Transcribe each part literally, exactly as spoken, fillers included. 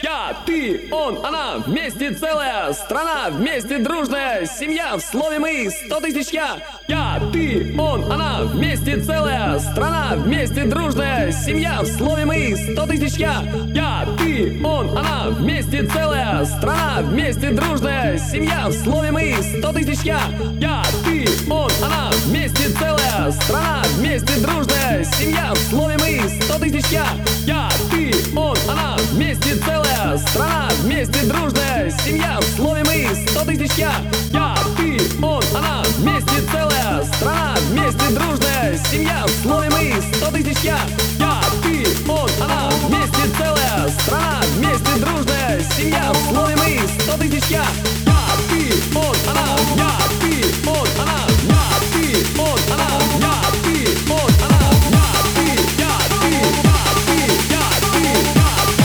Я, ты, он, она, вместе целая страна, вместе дружная семья. В слове мы сто тысяч я. Я, ты, он, она, вместе целая страна, вместе дружная семья. В слове мы сто тысяч я. Я, ты, он, она, вместе целая страна, вместе дружная семья. В слове мы сто тысяч я. Я, ты, он, она, вместе целая страна, вместе дружная семья. В слове мы сто тысяч я. Я, ты, он, она, вместе целая страна, вместе дружная семья. В слове мы сто тысяч я. Я, ты, он, она, вместе целая страна, вместе дружная семья. В слове мы сто тысяч я. Я, ты, он, она, вместе целая страна, вместе дружная семья. В слове мы сто тысяч я. Я, ты, он, она, я, ты, он, она, я, ты, он, она, я, ты, он, она, я, ты, я, ты, я, ты, я, ты, я, я,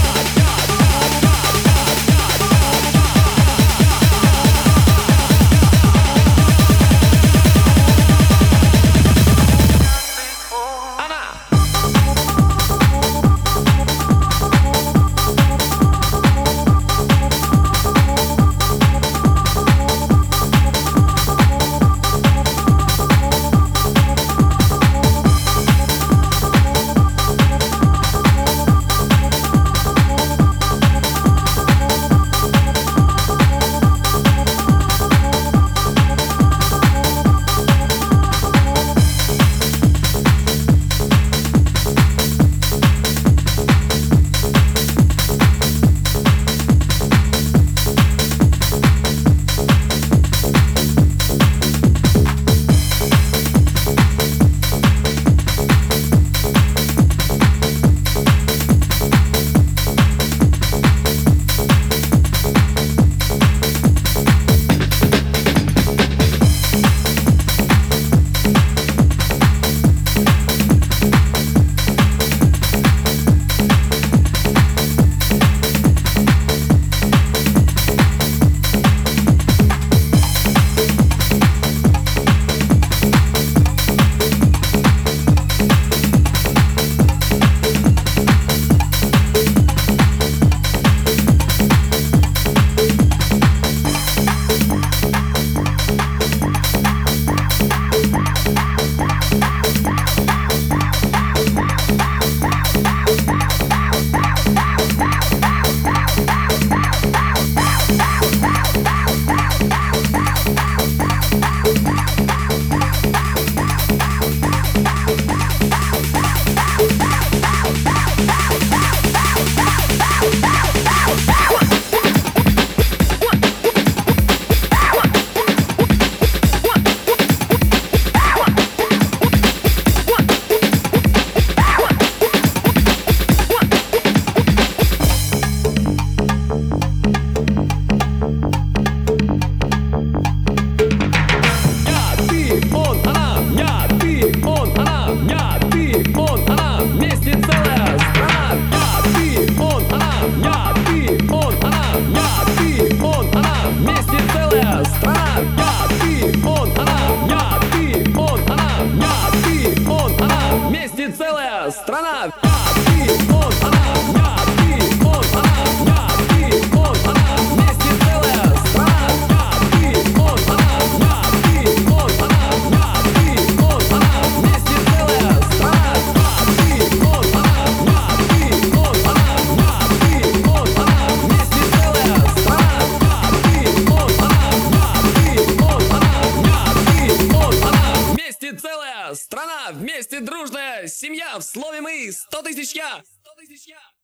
целая страна. Я, ты, он, она, я, ты, он, она, я, ты, он, она, вместе целая страна. Я, ты, он, она, я, ты, он, она, я, ты, он, она, вместе целая страна. Я, ты, он, она, я, ты, он, она, я, ты, он, она, вместе целая страна. Я, ты, он, она, я, ты, он, она, я, ты, он, она, вместе целая страна, вместе дружная семья. В слове мы сто тысяч я. сто тысяч я.